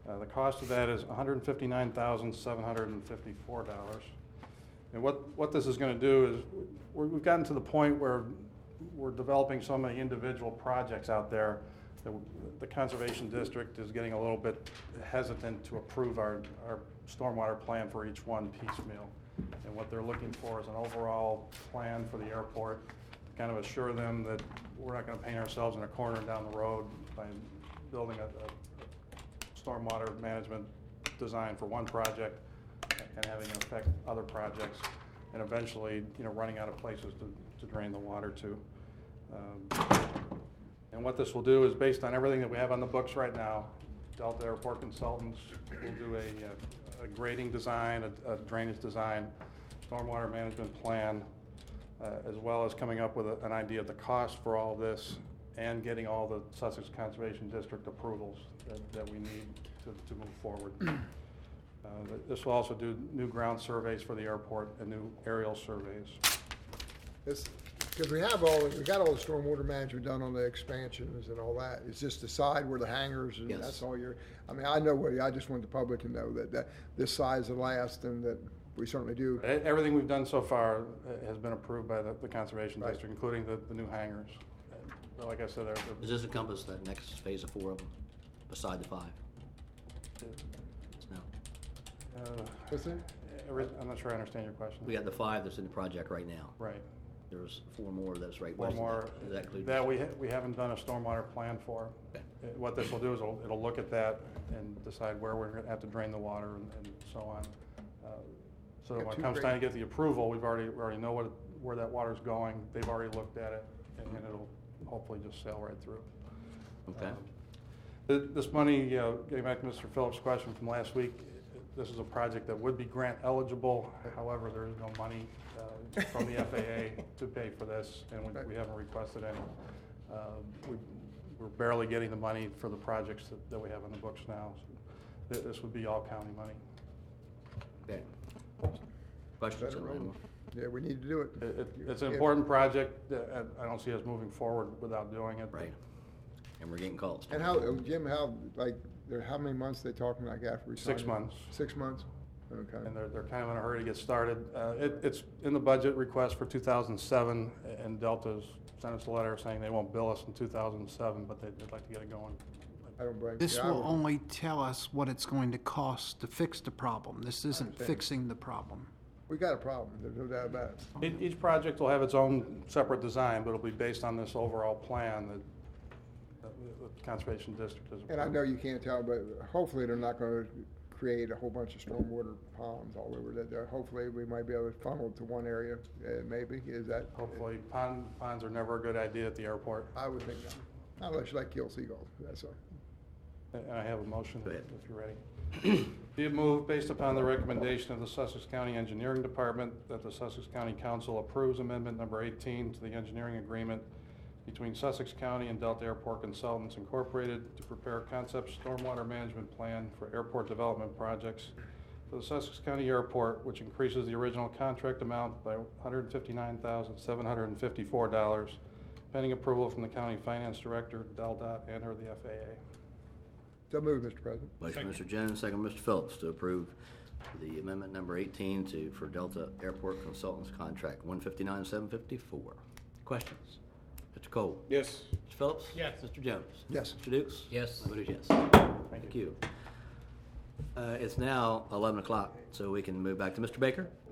The cost of that is $159,754. And what this is going to do is we've gotten to the point where we're developing so many individual projects out there that the Conservation District is getting a little bit hesitant to approve our stormwater plan for each one piecemeal. And what they're looking for is an overall plan for the airport to kind of assure them that we're not going to paint ourselves in a corner down the road by building a stormwater management design for one project and having it affect other projects, and eventually, running out of places to drain the water to. And what this will do is, based on everything that we have on the books right now, Delta Airport Consultants will do a grading design, a drainage design, stormwater management plan, as well as coming up with an idea of the cost for all of this and getting all the Sussex Conservation District approvals that we need to move forward. This will also do new ground surveys for the airport and new aerial surveys. Because we got all the stormwater management done on the expansions and all that. It's just the side where the hangars and Yes. that's all I know I just want the public to know that this size will last and that we certainly do. Everything we've done so far has been approved by the Conservation Right. District, including the new hangars. Like I said, Does this encompass that next phase of 4 of them, beside the 5? No. What's that? I'm not sure I understand your question. We got the 5 that's in the project right now. Right. There's 4 more that's right One west more of that. Does that include that we haven't done a stormwater plan for. Okay. What this will do is it'll look at that and decide where we're going to have to drain the water and so on. So Got when it two comes great- time to get the approval, we already know where that water's going. They've already looked at it, and it'll hopefully just sail right through. Okay. This money, getting back to Mr. Phillips' question from last week, this is a project that would be grant eligible. However, there is no money from the FAA to pay for this, and we haven't requested any. We're barely getting the money for the projects that we have on the books now. So this would be all county money. Okay. Questions? Better roll. Yeah, we need to do it. It's an important project. I don't see us moving forward without doing it. Right. And we're getting calls. And Jim, how many months they talking like after we 6 sign it? months. 6 months? Okay. And they're kind of in a hurry to get started. It's in the budget request for 2007, and Delta's sent us a letter saying they won't bill us in 2007, but they'd like to get it going. I don't blame you. This I will would- only tell us what it's going to cost to fix the problem. This isn't understand. fixing the problem. We got a problem, there's no doubt about it. Each project will have its own separate design, but it'll be based on this overall plan that the Conservation District has approved. And I know you can't tell, but hopefully they're not gonna create a whole bunch of stormwater ponds all over that. Hopefully we might be able to funnel it to one area, maybe, is that? Hopefully, ponds are never a good idea at the airport. I would think not, unless you like kill seagulls, that's all. And I have a motion, Go ahead. if you're ready. Be it moved, based upon the recommendation of the Sussex County Engineering Department, that the Sussex County Council approves amendment number 18 to the engineering agreement between Sussex County and Delta Airport Consultants Incorporated to prepare a concept stormwater management plan for airport development projects for the Sussex County Airport, which increases the original contract amount by $159,754, pending approval from the County Finance Director, DelDOT, and/or the FAA. So move, Mr. President. Motion, Mr. Jones, second, Mr. Phillips, to approve the amendment number 18 for Delta Airport Consultants Contract 159,754. Questions? Mr. Cole? Yes. Mr. Phillips? Yes. Mr. Jones? Yes. Mr. Dukes? Yes. My vote is yes. Thank you. It's now 11 o'clock, so we can move back to Mr. Baker.